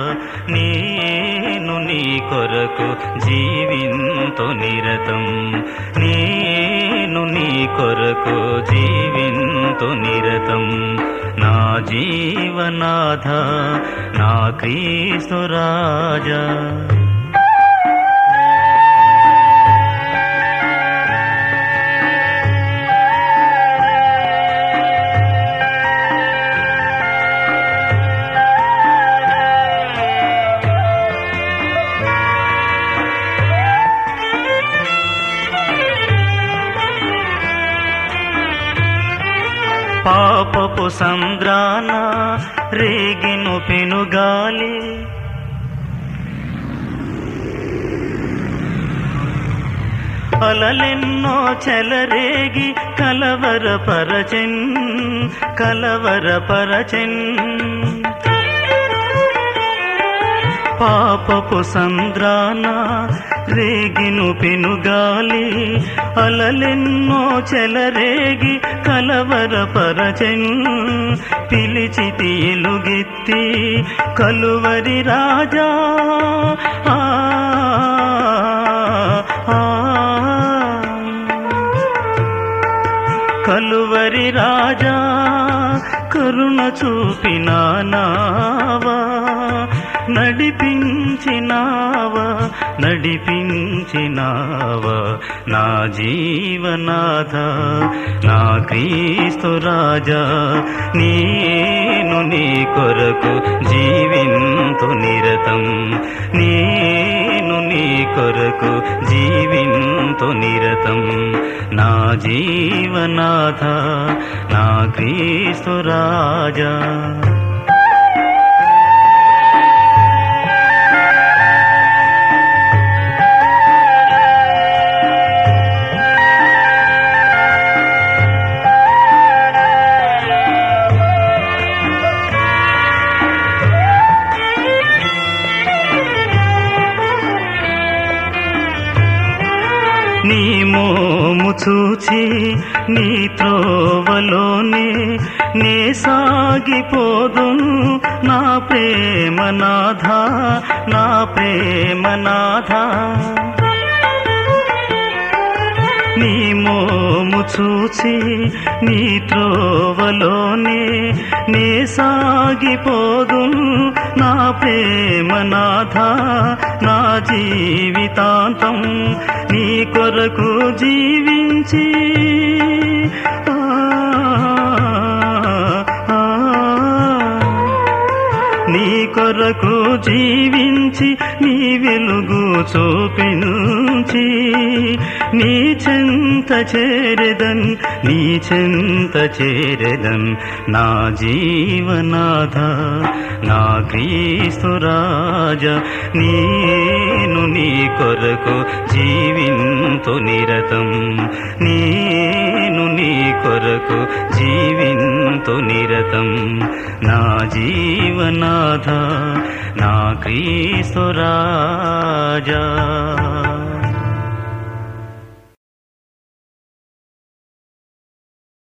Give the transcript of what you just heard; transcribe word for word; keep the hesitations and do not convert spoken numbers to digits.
నేను నీ కొరకు జీవింతు నిరతం నేను నీ కొరకు జీవింతు నిరతం నా జీవనాథ నా క్రీస్తు రాజా పాపపు సంద్రాన రేగిను పెనుగాలి అలలెన్నో చెలరేగి కలవరపరచెన్ కలవరపరచెన్ పాపపు సంద్రాన రేగిను పెనుగాలి అలలెన్నో చెలరేగి కలవరపరచెన్ పిలిచితి ఎలుగెత్తి కలువరి రాజా ఆ కలువరి రాజా కరుణ చూపినావా నడిపించినావా నడిపించినావా నా జీవనాథ నా క్రీస్తు రాజా నేను నీ కొరకు జీవింతు నిరతం నేను నీ కొరకు జీవింతు నిరతం నా జీవనాథ నా క్రీస్తు రాజా నీ మోము చూచి నీ త్రోవలోనే నే సాగిపోదును నా ప్రేమనాథ నా ప్రేమనాథ నీ మోము చూచి నీ త్రోవలోనే నే సాగిపోదును నా ప్రేమనాథ నా జీవితాంతం నీ కొరకు జీవించి నీ కొరకు జీవించి నీ వెలుగు చూపించి నీ చెంత చేరెదన్ నీ చెంత చేరెదన్ నా జీవనాథ నా క్రీస్తు రాజా నేను నీ కొరకు జీవింతు నిరతం నేను నీ కొరకు జీవింతు నిరతం నా జీవనాథ నా క్రీస్తు రాజా।